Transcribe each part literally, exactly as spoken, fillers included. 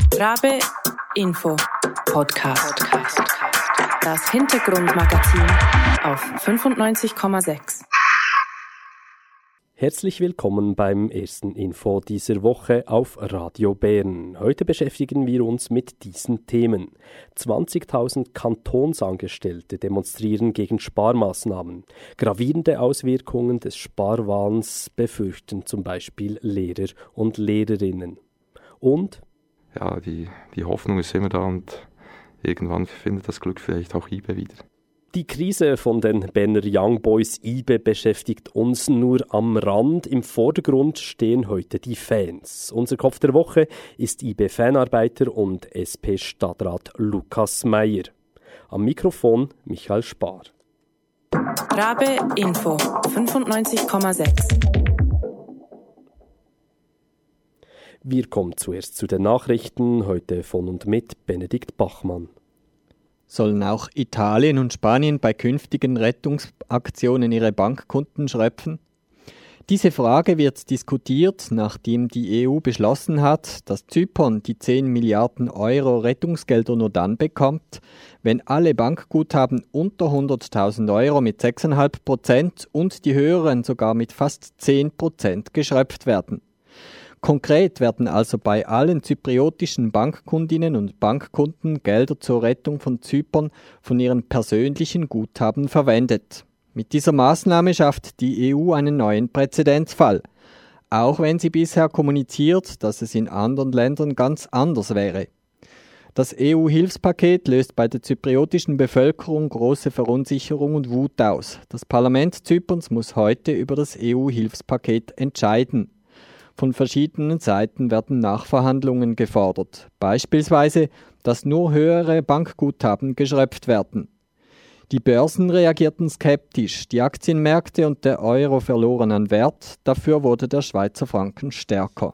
Rabe Info Podcast. Das Hintergrundmagazin auf fünfundneunzig Komma sechs. Herzlich willkommen beim ersten Info dieser Woche auf Radio Bern. Heute beschäftigen wir uns mit diesen Themen. zwanzigtausend Kantonsangestellte demonstrieren gegen Sparmaßnahmen. Gravierende Auswirkungen des Sparwahns befürchten zum Beispiel Lehrer und Lehrerinnen. Und? Ja, die, die Hoffnung ist immer da und irgendwann findet das Glück vielleicht auch I B wieder. Die Krise von den Berner Young Boys I B E beschäftigt uns nur am Rand. Im Vordergrund stehen heute die Fans. Unser Kopf der Woche ist I B E-Fanarbeiter und S P-Stadtrat Lukas Meyer. Am Mikrofon Michael Spar. Rabe Info fünfundneunzig Komma sechs. Wir kommen zuerst zu den Nachrichten, heute von und mit Benedikt Bachmann. Sollen auch Italien und Spanien bei künftigen Rettungsaktionen ihre Bankkonten schröpfen? Diese Frage wird diskutiert, nachdem die E U beschlossen hat, dass Zypern die zehn Milliarden Euro Rettungsgelder nur dann bekommt, wenn alle Bankguthaben unter hunderttausend Euro mit sechs Komma fünf Prozent und die höheren sogar mit fast zehn Prozent geschröpft werden. Konkret werden also bei allen zypriotischen Bankkundinnen und Bankkunden Gelder zur Rettung von Zypern von ihren persönlichen Guthaben verwendet. Mit dieser Maßnahme schafft die E U einen neuen Präzedenzfall, auch wenn sie bisher kommuniziert, dass es in anderen Ländern ganz anders wäre. Das E U-Hilfspaket löst bei der zypriotischen Bevölkerung große Verunsicherung und Wut aus. Das Parlament Zyperns muss heute über das E U-Hilfspaket entscheiden. Von verschiedenen Seiten werden Nachverhandlungen gefordert. Beispielsweise, dass nur höhere Bankguthaben geschröpft werden. Die Börsen reagierten skeptisch. Die Aktienmärkte und der Euro verloren an Wert. Dafür wurde der Schweizer Franken stärker.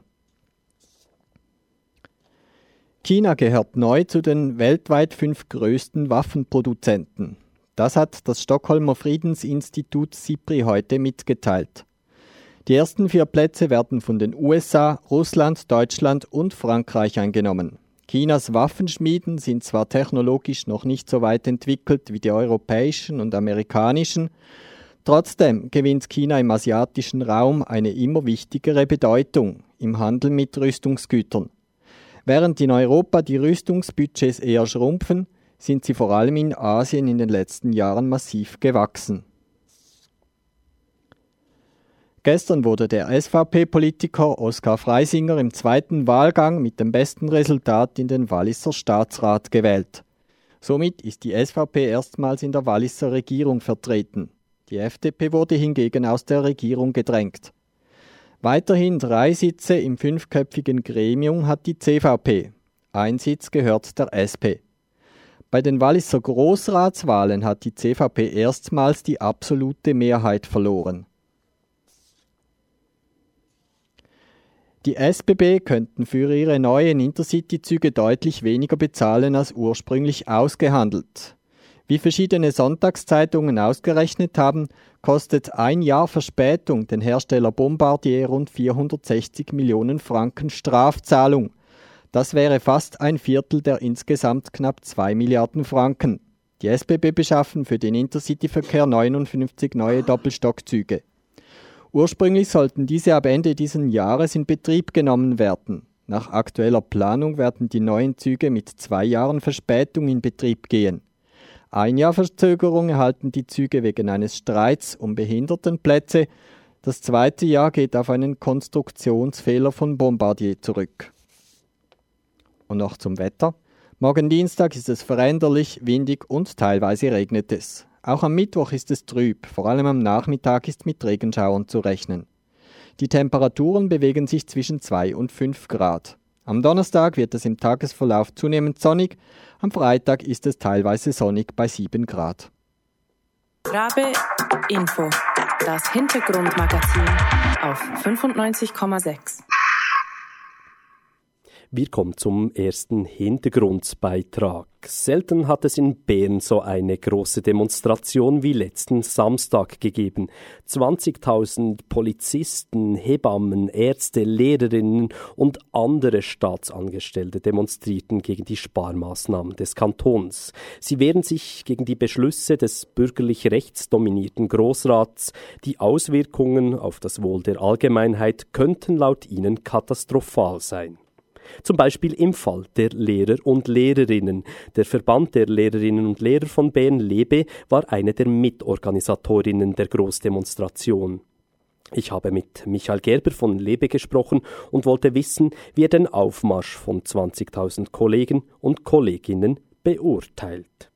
China gehört neu zu den weltweit fünf größten Waffenproduzenten. Das hat das Stockholmer Friedensinstitut SIPRI heute mitgeteilt. Die ersten vier Plätze werden von den U S A, Russland, Deutschland und Frankreich eingenommen. Chinas Waffenschmieden sind zwar technologisch noch nicht so weit entwickelt wie die europäischen und amerikanischen, trotzdem gewinnt China im asiatischen Raum eine immer wichtigere Bedeutung im Handel mit Rüstungsgütern. Während in Europa die Rüstungsbudgets eher schrumpfen, sind sie vor allem in Asien in den letzten Jahren massiv gewachsen. Gestern wurde der S V P-Politiker Oskar Freisinger im zweiten Wahlgang mit dem besten Resultat in den Walliser Staatsrat gewählt. Somit ist die S V P erstmals in der Walliser Regierung vertreten. Die F D P wurde hingegen aus der Regierung gedrängt. Weiterhin drei Sitze im fünfköpfigen Gremium hat die C V P. Ein Sitz gehört der S P. Bei den Walliser Grossratswahlen hat die C V P erstmals die absolute Mehrheit verloren. Die S B B könnten für ihre neuen Intercity-Züge deutlich weniger bezahlen als ursprünglich ausgehandelt. Wie verschiedene Sonntagszeitungen ausgerechnet haben, kostet ein Jahr Verspätung den Hersteller Bombardier rund vierhundertsechzig Millionen Franken Strafzahlung. Das wäre fast ein Viertel der insgesamt knapp zwei Milliarden Franken. Die S B B beschaffen für den Intercity-Verkehr neunundfünfzig neue Doppelstockzüge. Ursprünglich sollten diese ab Ende dieses Jahres in Betrieb genommen werden. Nach aktueller Planung werden die neuen Züge mit zwei Jahren Verspätung in Betrieb gehen. Ein Jahr Verzögerung erhalten die Züge wegen eines Streits um Behindertenplätze. Das zweite Jahr geht auf einen Konstruktionsfehler von Bombardier zurück. Und noch zum Wetter. Morgen Dienstag ist es veränderlich, windig und teilweise regnet es. Auch am Mittwoch ist es trüb, vor allem am Nachmittag ist mit Regenschauern zu rechnen. Die Temperaturen bewegen sich zwischen zwei und fünf Grad. Am Donnerstag wird es im Tagesverlauf zunehmend sonnig, am Freitag ist es teilweise sonnig bei sieben Grad. Rabe Info, das Hintergrundmagazin auf fünfundneunzig Komma sechs. Wir kommen zum ersten Hintergrundbeitrag. Selten hat es in Bern so eine große Demonstration wie letzten Samstag gegeben. zwanzigtausend Polizisten, Hebammen, Ärzte, Lehrerinnen und andere Staatsangestellte demonstrierten gegen die Sparmaßnahmen des Kantons. Sie wehren sich gegen die Beschlüsse des bürgerlich rechtsdominierten Grossrats. Die Auswirkungen auf das Wohl der Allgemeinheit könnten laut ihnen katastrophal sein. Zum Beispiel im Fall der Lehrer und Lehrerinnen. Der Verband der Lehrerinnen und Lehrer von Bern, LEBE, war eine der Mitorganisatorinnen der Großdemonstration. Ich habe mit Michael Gerber von LEBE gesprochen und wollte wissen, wie er den Aufmarsch von zwanzigtausend Kollegen und Kolleginnen beurteilt.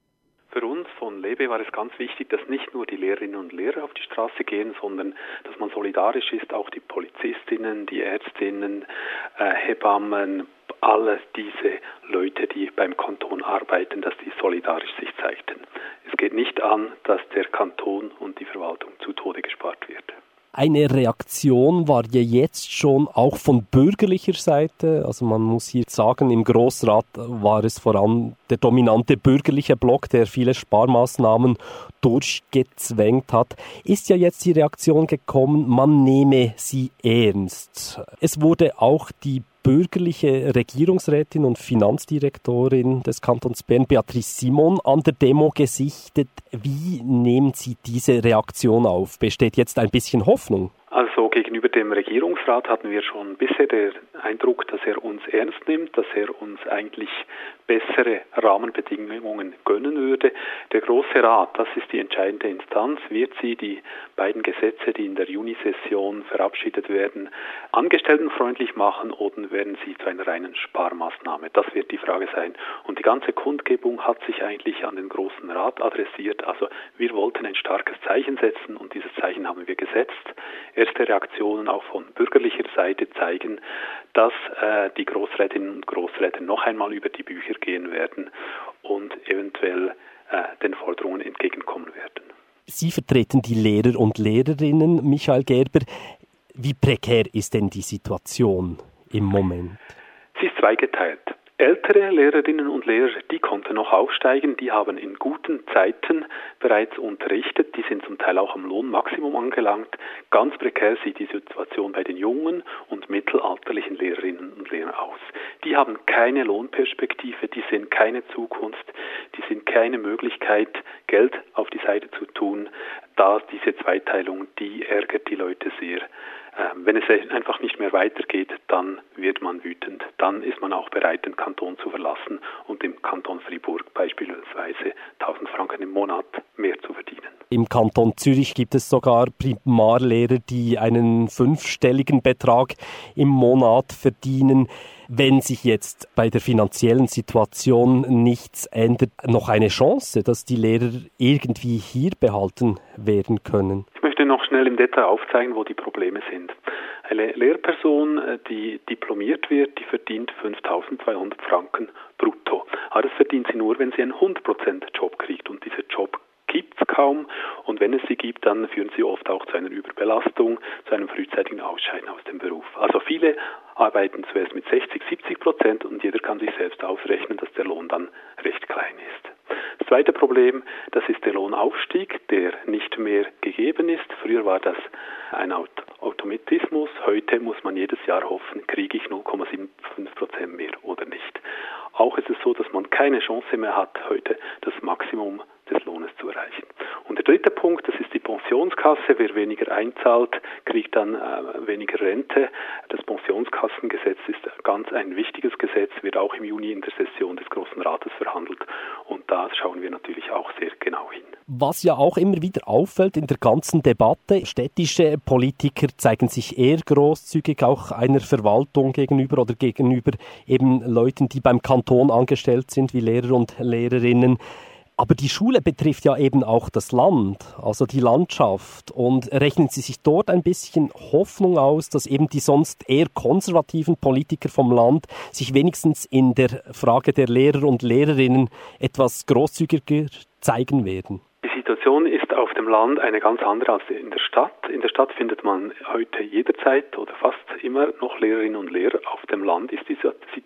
Für uns von LEBE war es ganz wichtig, dass nicht nur die Lehrerinnen und Lehrer auf die Straße gehen, sondern dass man solidarisch ist, auch die Polizistinnen, die Ärztinnen, äh, Hebammen, alle diese Leute, die beim Kanton arbeiten, dass die solidarisch sich zeigten. Es geht nicht an, dass der Kanton und die Verwaltung zu Tode gespart wird. Eine Reaktion war ja jetzt schon auch von bürgerlicher Seite. Also man muss hier sagen, im Grossrat war es vor allem der dominante bürgerliche Block, der viele Sparmaßnahmen durchgezwängt hat. Ist ja jetzt die Reaktion gekommen, man nehme sie ernst. Es wurde auch die bürgerliche Regierungsrätin und Finanzdirektorin des Kantons Bern, Beatrice Simon, an der Demo gesichtet. Wie nehmen Sie diese Reaktion auf? Besteht jetzt ein bisschen Hoffnung? Also gegenüber dem Regierungsrat hatten wir schon bisher den Eindruck, dass er uns ernst nimmt, dass er uns eigentlich bessere Rahmenbedingungen gönnen würde. Der Grosse Rat, das ist die entscheidende Instanz, wird sie die beiden Gesetze, die in der Junisession verabschiedet werden, angestelltenfreundlich machen oder werden sie zu einer reinen Sparmaßnahme? Das wird die Frage sein. Und die ganze Kundgebung hat sich eigentlich an den Grossen Rat adressiert. Also wir wollten ein starkes Zeichen setzen und dieses Zeichen haben wir gesetzt. Erste Reaktionen auch von bürgerlicher Seite zeigen, dass äh, die Grossrätinnen und Grossräte noch einmal über die Bücher gehen werden und eventuell äh, den Forderungen entgegenkommen werden. Sie vertreten die Lehrer und Lehrerinnen, Michael Gerber. Wie prekär ist denn die Situation im Moment? Sie ist zweigeteilt. Ältere Lehrerinnen und Lehrer, die konnten noch aufsteigen, die haben in guten Zeiten bereits unterrichtet, die sind zum Teil auch am Lohnmaximum angelangt. Ganz prekär sieht die Situation bei den jungen und mittelalterlichen Lehrerinnen und Lehrern aus. Die haben keine Lohnperspektive, die sehen keine Zukunft, die sehen keine Möglichkeit, Geld auf die Seite zu tun. Da diese Zweiteilung, die ärgert die Leute sehr. Wenn es einfach nicht mehr weitergeht, dann wird man wütend. Dann ist man auch bereit, den Kanton zu verlassen und im Kanton Fribourg beispielsweise tausend Franken im Monat mehr zu verdienen. Im Kanton Zürich gibt es sogar Primarlehrer, die einen fünfstelligen Betrag im Monat verdienen. Wenn sich jetzt bei der finanziellen Situation nichts ändert, noch eine Chance, dass die Lehrer irgendwie hier behalten werden können? Ich möchte noch schnell im Detail aufzeigen, wo die Probleme sind. Eine Lehrperson, die diplomiert wird, die verdient fünftausendzweihundert Franken brutto. Aber das verdient sie nur, wenn sie einen hundert Prozent Job kriegt. Und dieser Job gibt es kaum. Und wenn es sie gibt, dann führen sie oft auch zu einer Überbelastung, zu einem frühzeitigen Ausscheiden aus dem Beruf. Also viele arbeiten zuerst mit sechzig, siebzig Prozent und jeder kann sich selbst ausrechnen, dass der Lohn dann recht klein ist. Das zweite Problem, das ist der Lohnaufstieg, der nicht mehr gegeben ist. Früher war das ein Automatismus. Heute muss man jedes Jahr hoffen, kriege ich null Komma fünfundsiebzig Prozent mehr oder nicht. Auch ist es so, dass man keine Chance mehr hat, heute das Maximum des Lohnes zu erreichen. Und der dritte Punkt, das ist die Pensionskasse. Wer weniger einzahlt, kriegt dann äh, weniger Rente. Das Pensionskassengesetz ist ganz ein wichtiges Gesetz, wird auch im Juni in der Session des Grossen Rates verhandelt. Und da schauen wir natürlich auch sehr genau hin. Was ja auch immer wieder auffällt in der ganzen Debatte, städtische Politiker zeigen sich eher großzügig auch einer Verwaltung gegenüber oder gegenüber eben Leuten, die beim Kanton angestellt sind, wie Lehrer und Lehrerinnen. Aber die Schule betrifft ja eben auch das Land, also die Landschaft. Und rechnen Sie sich dort ein bisschen Hoffnung aus, dass eben die sonst eher konservativen Politiker vom Land sich wenigstens in der Frage der Lehrer und Lehrerinnen etwas großzügiger zeigen werden? Die Situation ist auf dem Land eine ganz andere als in der Stadt. In der Stadt findet man heute jederzeit oder fast immer noch Lehrerinnen und Lehrer. Auf dem Land ist die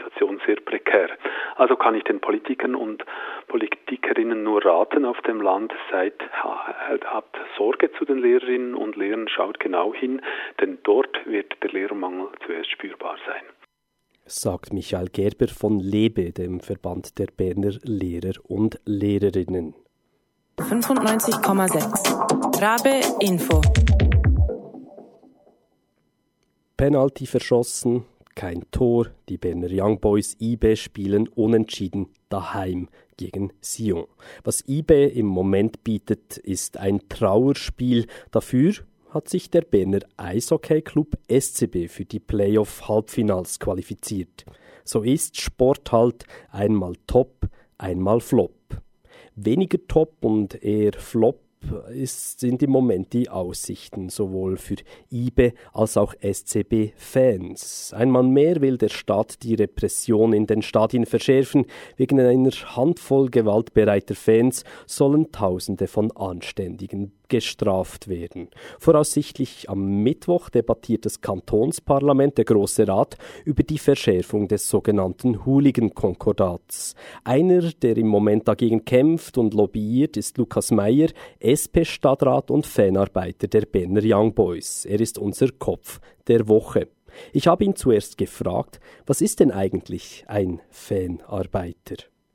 sehr prekär. Also kann ich den Politikern und Politikerinnen nur raten auf dem Land, seid, habt Sorge zu den Lehrerinnen und Lehrern, schaut genau hin, denn dort wird der Lehrermangel zuerst spürbar sein. Sagt Michael Gerber von LEBE, dem Verband der Berner Lehrer und Lehrerinnen. fünfundneunzig Komma sechs Rabe Info. Penalty verschossen, kein Tor. Die Berner Young Boys I B spielen unentschieden daheim gegen Sion. Was I B im Moment bietet, ist ein Trauerspiel. Dafür hat sich der Berner Eishockey-Club S C B für die Playoff-Halbfinals qualifiziert. So ist Sport halt einmal Top, einmal Flop. Weniger Top und eher Flop ist, sind im Moment die Aussichten, sowohl für I B als auch S C B-Fans. Einmal mehr will der Staat die Repression in den Stadien verschärfen. Wegen einer Handvoll gewaltbereiter Fans sollen Tausende von Anständigen gestraft werden. Voraussichtlich am Mittwoch debattiert das Kantonsparlament, der Grosse Rat, über die Verschärfung des sogenannten Hooligan-Konkordats. Einer, der im Moment dagegen kämpft und lobbyiert, ist Lukas Meyer, S P-Stadtrat und Fanarbeiter der Berner Young Boys. Er ist unser Kopf der Woche. Ich habe ihn zuerst gefragt, was ist denn eigentlich ein Fanarbeiter?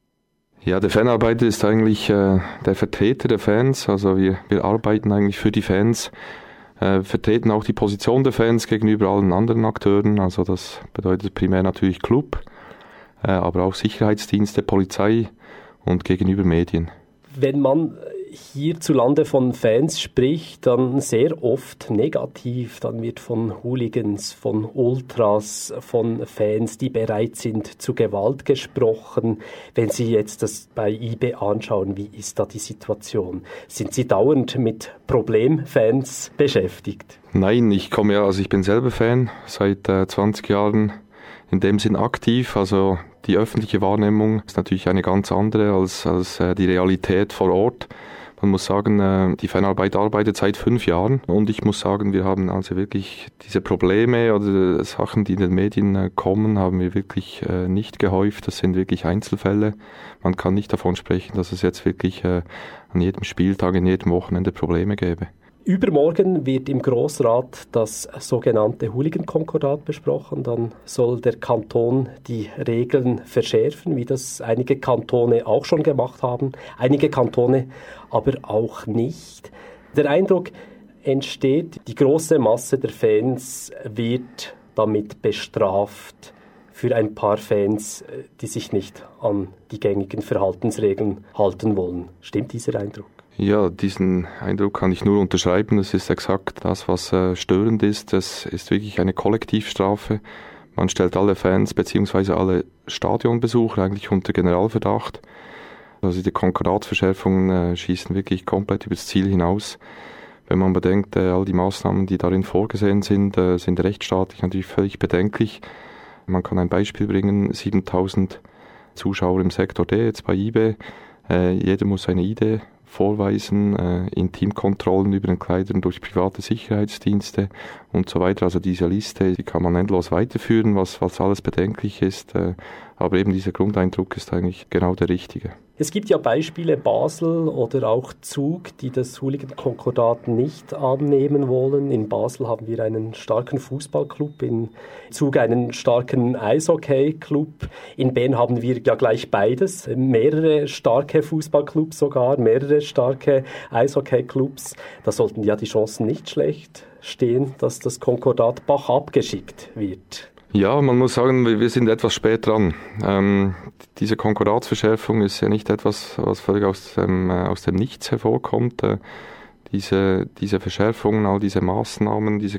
Ja, der Fanarbeiter ist eigentlich äh, der Vertreter der Fans, also wir, wir arbeiten eigentlich für die Fans, äh, vertreten auch die Position der Fans gegenüber allen anderen Akteuren, also das bedeutet primär natürlich Club, äh, aber auch Sicherheitsdienste, Polizei und gegenüber Medien. Wenn man hierzulande von Fans spricht, dann sehr oft negativ. Dann wird von Hooligans, von Ultras, von Fans, die bereit sind zu Gewalt gesprochen. Wenn Sie jetzt das bei I B anschauen, wie ist da die Situation? Sind Sie dauernd mit Problemfans beschäftigt? Nein, ich komme ja, also ich bin selber Fan, seit äh, zwanzig Jahren in dem Sinn aktiv, also die öffentliche Wahrnehmung ist natürlich eine ganz andere als, als äh, die Realität vor Ort. Man muss sagen, äh, die Fanarbeit arbeitet seit fünf Jahren und ich muss sagen, wir haben also wirklich diese Probleme oder Sachen, die in den Medien äh, kommen, haben wir wirklich äh, nicht gehäuft. Das sind wirklich Einzelfälle. Man kann nicht davon sprechen, dass es jetzt wirklich äh, an jedem Spieltag, in jedem Wochenende Probleme gäbe. Übermorgen wird im Grossrat das sogenannte Hooligan-Konkordat besprochen. Dann soll der Kanton die Regeln verschärfen, wie das einige Kantone auch schon gemacht haben. Einige Kantone aber auch nicht. Der Eindruck entsteht, die große Masse der Fans wird damit bestraft. Für ein paar Fans, die sich nicht an die gängigen Verhaltensregeln halten wollen. Stimmt dieser Eindruck? Ja, diesen Eindruck kann ich nur unterschreiben. Das ist exakt das, was äh, störend ist. Es ist wirklich eine Kollektivstrafe. Man stellt alle Fans bzw. alle Stadionbesucher eigentlich unter Generalverdacht. Also die Konkordatverschärfungen äh, schießen wirklich komplett übers Ziel hinaus. Wenn man bedenkt, äh, all die Maßnahmen, die darin vorgesehen sind, äh, sind rechtsstaatlich natürlich völlig bedenklich. Man kann ein Beispiel bringen, siebentausend Zuschauer im Sektor D, jetzt bei I B. Äh, jeder muss eine I D vorweisen, äh, Intimkontrollen über den Kleidern durch private Sicherheitsdienste und so weiter. Also diese Liste, die kann man endlos weiterführen, was, was alles bedenklich ist. Äh, aber eben dieser Grundeindruck ist eigentlich genau der richtige. Es gibt ja Beispiele, Basel oder auch Zug, die das Hooligan-Konkordat nicht annehmen wollen. In Basel haben wir einen starken Fußballclub, in Zug einen starken Eishockey-Club. In Bern haben wir ja gleich beides, mehrere starke Fußballclubs sogar, mehrere starke Eishockey-Clubs. Da sollten ja die Chancen nicht schlecht stehen, dass das Konkordat Bach abgeschickt wird. Ja, man muss sagen, wir sind etwas spät dran. Ähm, diese Konkordatsverschärfung ist ja nicht etwas, was völlig aus dem, äh, aus dem Nichts hervorkommt. Äh, diese, diese Verschärfungen, all diese Maßnahmen, diese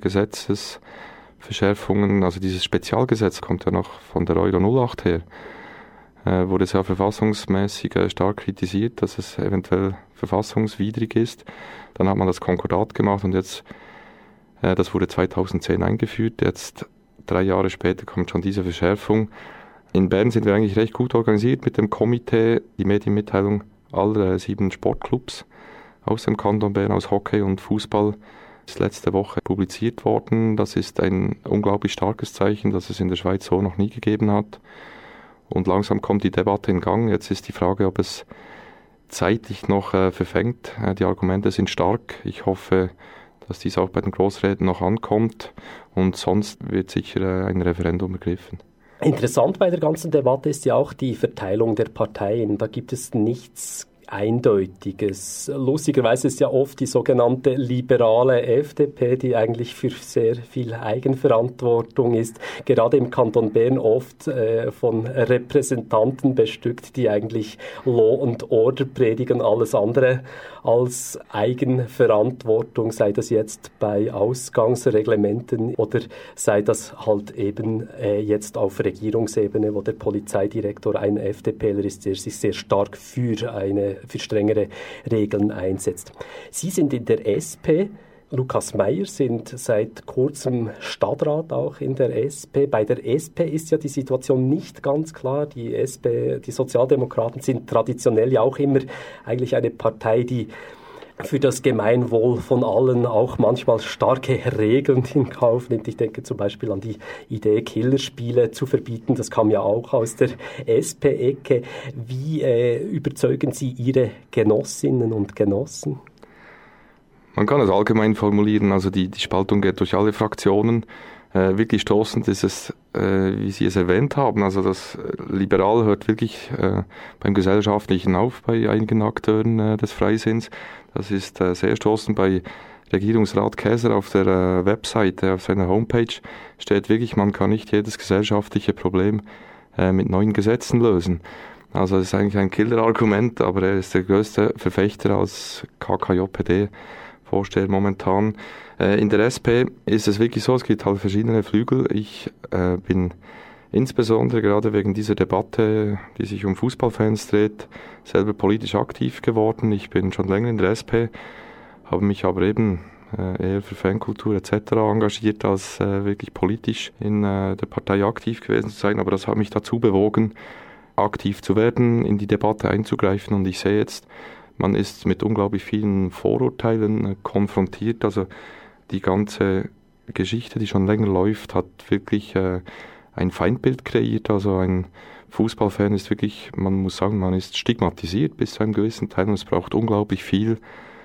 Gesetzesverschärfungen, also dieses Spezialgesetz kommt ja noch von der Euro null acht her, äh, wurde sehr verfassungsmäßig äh, stark kritisiert, dass es eventuell verfassungswidrig ist. Dann hat man das Konkordat gemacht und jetzt, äh, das wurde zweitausendzehn eingeführt, jetzt drei Jahre später kommt schon diese Verschärfung. In Bern sind wir eigentlich recht gut organisiert mit dem Komitee. Die Medienmitteilung aller sieben Sportclubs aus dem Kanton Bern, aus Hockey und Fußball, ist letzte Woche publiziert worden. Das ist ein unglaublich starkes Zeichen, das es in der Schweiz so noch nie gegeben hat. und langsam kommt die Debatte in Gang. Jetzt ist die Frage, ob es zeitlich noch äh, verfängt. Äh, die Argumente sind stark. Ich hoffe, dass dies auch bei den Großräten noch ankommt und sonst wird sicher äh, ein Referendum ergriffen. Interessant bei der ganzen Debatte ist ja auch die Verteilung der Parteien. Da gibt es nichts Eindeutiges. Lustigerweise ist ja oft die sogenannte liberale F D P, die eigentlich für sehr viel Eigenverantwortung ist, gerade im Kanton Bern oft äh, von Repräsentanten bestückt, die eigentlich Law and Order predigen, alles andere als Eigenverantwortung, sei das jetzt bei Ausgangsreglementen oder sei das halt eben äh, jetzt auf Regierungsebene, wo der Polizeidirektor ein FDPler ist, der sich sehr stark für eine für strengere Regeln einsetzt. Sie sind in der S P. Lukas Meyer sind seit kurzem Stadtrat auch in der S P. Bei der S P ist ja die Situation nicht ganz klar. Die S P, die Sozialdemokraten sind traditionell ja auch immer eigentlich eine Partei, die für das Gemeinwohl von allen auch manchmal starke Regeln in Kauf nimmt. Ich denke zum Beispiel an die Idee, Killerspiele zu verbieten. Das kam ja auch aus der S P-Ecke. Wie äh, überzeugen Sie Ihre Genossinnen und Genossen? Man kann es allgemein formulieren. Also die, die Spaltung geht durch alle Fraktionen. Äh, wirklich stoßend ist es, äh, wie Sie es erwähnt haben. Also das Liberal hört wirklich äh, beim Gesellschaftlichen auf bei einigen Akteuren äh, des Freisinns. Das ist äh, sehr stoßend. Bei Regierungsrat Käser auf der äh, Webseite, auf seiner Homepage steht wirklich, man kann nicht jedes gesellschaftliche Problem äh, mit neuen Gesetzen lösen. Also das ist eigentlich ein Killerargument, aber er ist der größte Verfechter als K K J P D Vorsteher momentan. Äh, in der S P ist es wirklich so, es gibt halt verschiedene Flügel. Ich äh, bin insbesondere gerade wegen dieser Debatte, die sich um Fußballfans dreht, selber politisch aktiv geworden. Ich bin schon länger in der S P, habe mich aber eben äh, eher für Fankultur et cetera engagiert, als äh, wirklich politisch in äh, der Partei aktiv gewesen zu sein. Aber das hat mich dazu bewogen, aktiv zu werden, in die Debatte einzugreifen. Und ich sehe jetzt, man ist mit unglaublich vielen Vorurteilen äh, konfrontiert. Also die ganze Geschichte, die schon länger läuft, hat wirklich äh, ein Feindbild kreiert. Also ein Fußballfan ist wirklich, man muss sagen, man ist stigmatisiert bis zu einem gewissen Teil und es braucht unglaublich viel,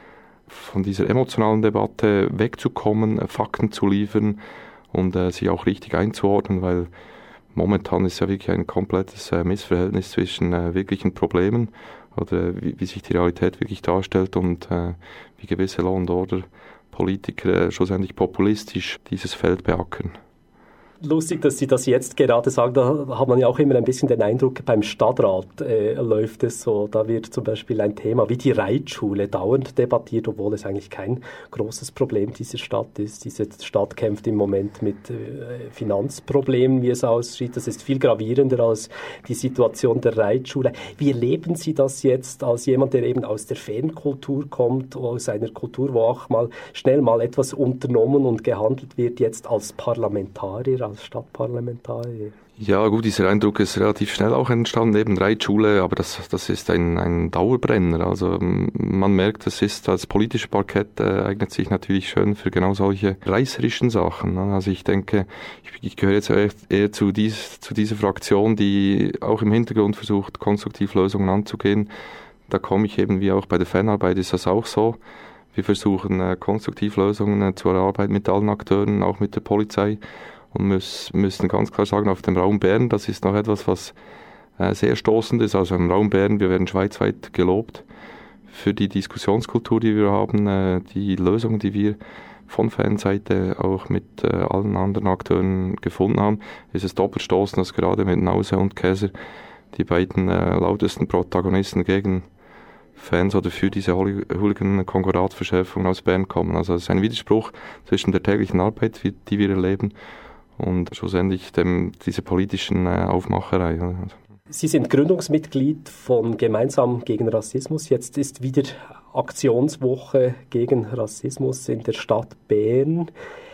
von dieser emotionalen Debatte wegzukommen, äh, Fakten zu liefern und äh, sich auch richtig einzuordnen, weil momentan ist ja wirklich ein komplettes äh, Missverhältnis zwischen äh, wirklichen Problemen oder wie, wie sich die Realität wirklich darstellt und äh, wie gewisse Law and Order Politiker äh, schlussendlich populistisch dieses Feld beackern. Lustig, dass Sie das jetzt gerade sagen, da hat man ja auch immer ein bisschen den Eindruck, beim Stadtrat äh, läuft es so, da wird zum Beispiel ein Thema wie die Reitschule dauernd debattiert, obwohl es eigentlich kein großes Problem dieser Stadt ist. Diese Stadt kämpft im Moment mit äh, Finanzproblemen, wie es aussieht. Das ist viel gravierender als die Situation der Reitschule. Wie erleben Sie das jetzt als jemand, der eben aus der Fankultur kommt, aus einer Kultur, wo auch mal schnell mal etwas unternommen und gehandelt wird, jetzt als Parlamentarier, als Stadtparlamentarier? Ja gut, dieser Eindruck ist relativ schnell auch entstanden, eben Reitschule, aber das, das ist ein, ein Dauerbrenner. Also man merkt, es ist als politische Parkett, äh, eignet sich natürlich schön für genau solche reißerischen Sachen. Also ich denke, ich, ich gehöre jetzt eher, eher zu, dies, zu dieser Fraktion, die auch im Hintergrund versucht, konstruktiv Lösungen anzugehen. Da komme ich eben, wie auch bei der Fanarbeit ist das auch so. Wir versuchen äh, konstruktiv Lösungen äh, zu erarbeiten mit allen Akteuren, auch mit der Polizei. Und müß, müssen ganz klar sagen, auf dem Raum Bern, das ist noch etwas, was äh, sehr stoßend ist. Also im Raum Bern, wir werden schweizweit gelobt für die Diskussionskultur, die wir haben, äh, die Lösungen, die wir von Fanseite auch mit äh, allen anderen Akteuren gefunden haben, ist es doppelt stoßend, dass gerade mit Nause und Käser die beiden äh, lautesten Protagonisten gegen Fans oder für diese Hooligan-Konkordatverschärfung aus Bern kommen. Also es ist ein Widerspruch zwischen der täglichen Arbeit, die wir erleben, und schlussendlich dem, diese politischen äh, Aufmacherei. Sie sind Gründungsmitglied von Gemeinsam gegen Rassismus. Jetzt ist wieder Aktionswoche gegen Rassismus in der Stadt Bern.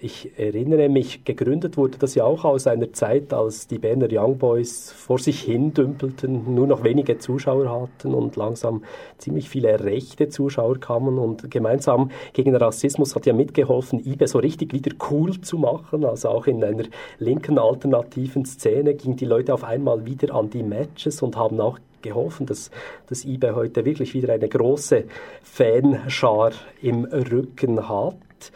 Ich erinnere mich, gegründet wurde das ja auch aus einer Zeit, als die Berner Young Boys vor sich hin dümpelten, nur noch wenige Zuschauer hatten und langsam ziemlich viele rechte Zuschauer kamen. Und gemeinsam gegen Rassismus hat ja mitgeholfen, I B E so richtig wieder cool zu machen. Also auch in einer linken alternativen Szene gingen die Leute auf einmal wieder an die Matches und haben auch geholfen, dass das I B E heute wirklich wieder eine große Fanschar im Rücken hat.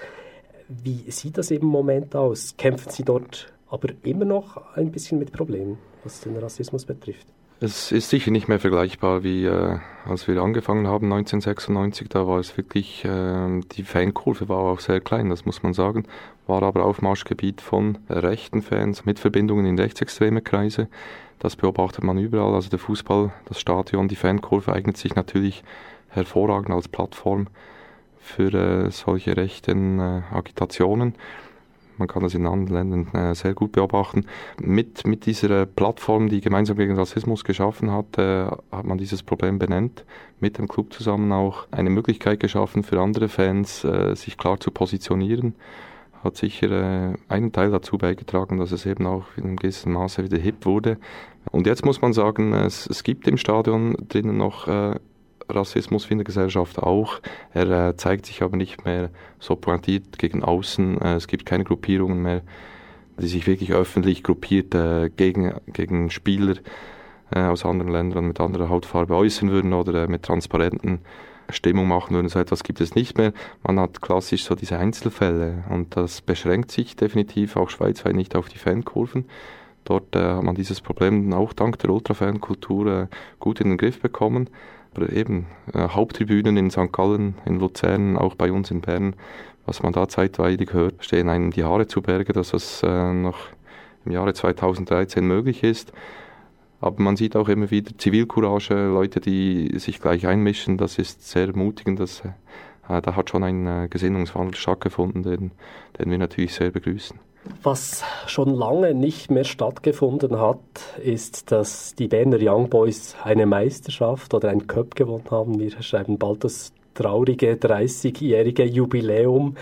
Wie sieht das im Moment aus? Kämpfen Sie dort aber immer noch ein bisschen mit Problemen, was den Rassismus betrifft? Es ist sicher nicht mehr vergleichbar, wie äh, als wir angefangen haben neunzehnhundertsechsundneunzig. Da war es wirklich, äh, die Fankurve war auch sehr klein, das muss man sagen. War aber Aufmarschgebiet von äh, rechten Fans mit Verbindungen in rechtsextreme Kreise. Das beobachtet man überall. Also der Fußball, das Stadion, die Fankurve eignet sich natürlich hervorragend als Plattform für äh, solche rechten äh, Agitationen. Man kann das in anderen Ländern äh, sehr gut beobachten. Mit, mit dieser äh, Plattform, die gemeinsam gegen Rassismus geschaffen hat, äh, hat man dieses Problem benannt. Mit dem Club zusammen auch eine Möglichkeit geschaffen für andere Fans, äh, sich klar zu positionieren. Hat sicher äh, einen Teil dazu beigetragen, dass es eben auch in einem gewissen Maße wieder hip wurde. Und jetzt muss man sagen, es, es gibt im Stadion drinnen noch äh, Rassismus in der Gesellschaft auch. Er äh, zeigt sich aber nicht mehr so pointiert gegen außen. Äh, es gibt keine Gruppierungen mehr, die sich wirklich öffentlich gruppiert äh, gegen, gegen Spieler äh, aus anderen Ländern mit anderer Hautfarbe äußern würden oder äh, mit transparenten Stimmung machen würden. So etwas gibt es nicht mehr. Man hat klassisch so diese Einzelfälle und das beschränkt sich definitiv auch schweizweit nicht auf die Fankurven. Dort äh, hat man dieses Problem auch dank der Ultrafankultur äh, gut in den Griff bekommen. Aber eben äh, Haupttribünen in Sankt Gallen, in Luzern, auch bei uns in Bern, was man da zeitweilig hört, stehen einem die Haare zu Berge, dass das äh, noch im Jahre zweitausenddreizehn möglich ist. Aber man sieht auch immer wieder Zivilcourage, Leute, die sich gleich einmischen, das ist sehr ermutigend. Das, äh, da hat schon ein äh, Gesinnungswandel stattgefunden, den, den wir natürlich sehr begrüßen. Was schon lange nicht mehr stattgefunden hat, ist, dass die Berner Young Boys eine Meisterschaft oder ein Cup gewonnen haben. Wir schreiben bald das traurige dreißigjährige Jubiläum.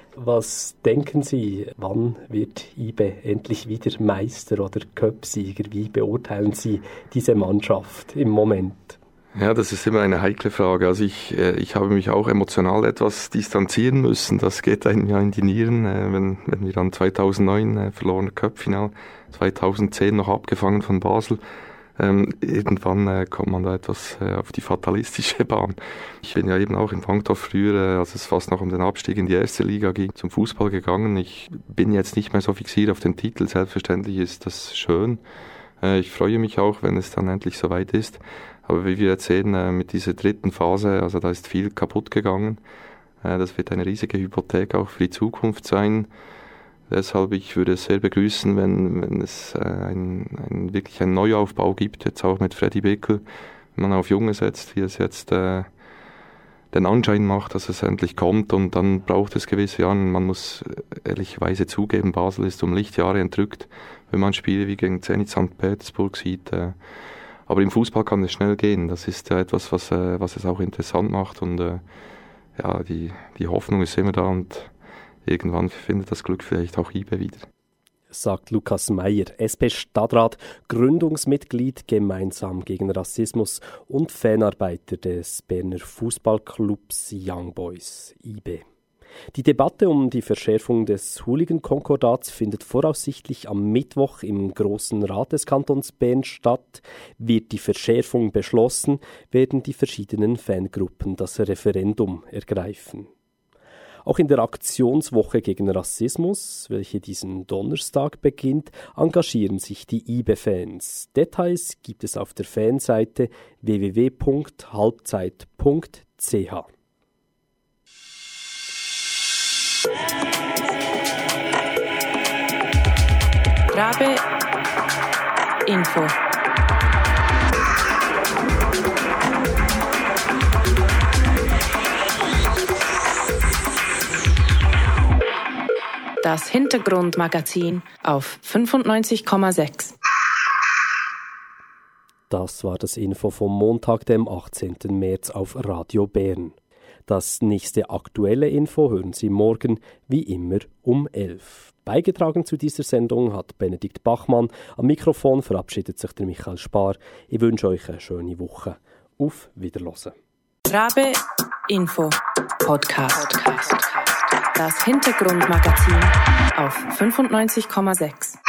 Was denken Sie, wann wird I B E endlich wieder Meister oder Cupsieger? Wie beurteilen Sie diese Mannschaft im Moment? Ja, das ist immer eine heikle Frage. Also ich, ich habe mich auch emotional etwas distanzieren müssen. Das geht einem ja in die Nieren, wenn, wenn wir dann zweitausendneun verloren Cup-Final, zweitausendzehn noch abgefangen von Basel. Ähm, irgendwann äh, kommt man da etwas äh, auf die fatalistische Bahn. Ich bin ja eben auch in Wankdorf früher, äh, als es fast noch um den Abstieg in die erste Liga ging, zum Fußball gegangen. Ich bin jetzt nicht mehr so fixiert auf den Titel. Selbstverständlich ist das schön. Äh, ich freue mich auch, wenn es dann endlich soweit ist. Aber wie wir jetzt sehen, äh, mit dieser dritten Phase, also da ist viel kaputt gegangen. Äh, das wird eine riesige Hypothek auch für die Zukunft sein. Deshalb, ich würde es sehr begrüßen, wenn, wenn es äh, ein, ein, wirklich einen Neuaufbau gibt, jetzt auch mit Freddy Bickel, wenn man auf Junge setzt, wie es jetzt äh, den Anschein macht, dass es endlich kommt, und dann braucht es gewisse Jahre. Man muss ehrlicherweise zugeben, Basel ist um Lichtjahre entrückt, wenn man Spiele wie gegen Zenit Sankt Petersburg sieht. Äh, aber im Fußball kann es schnell gehen. Das ist ja etwas, was, äh, was es auch interessant macht, und äh, ja, die, die Hoffnung ist immer da, und irgendwann findet das Glück vielleicht auch I B E wieder. Sagt Lukas Meyer, S P-Stadtrat, Gründungsmitglied gemeinsam gegen Rassismus und Fanarbeiter des Berner Fußballclubs Young Boys, I B E. Die Debatte um die Verschärfung des Hooligan-Konkordats findet voraussichtlich am Mittwoch im Grossen Rat des Kantons Bern statt. Wird die Verschärfung beschlossen, werden die verschiedenen Fangruppen das Referendum ergreifen. Auch in der Aktionswoche gegen Rassismus, welche diesen Donnerstag beginnt, engagieren sich die I B E-Fans. Details gibt es auf der Fanseite w w w punkt halbzeit punkt c h. Rabe Info. Das Hintergrundmagazin auf fünfundneunzig Komma sechs. Das war das Info vom Montag, dem achtzehnten März auf Radio Bern. Das nächste aktuelle Info hören Sie morgen, wie immer, um elf. Beigetragen zu dieser Sendung hat Benedikt Bachmann. Am Mikrofon verabschiedet sich der Michael Spar. Ich wünsche euch eine schöne Woche. Auf Wiederhören. Rabe Info Podcast. Das Hintergrundmagazin auf fünfundneunzig Komma sechs.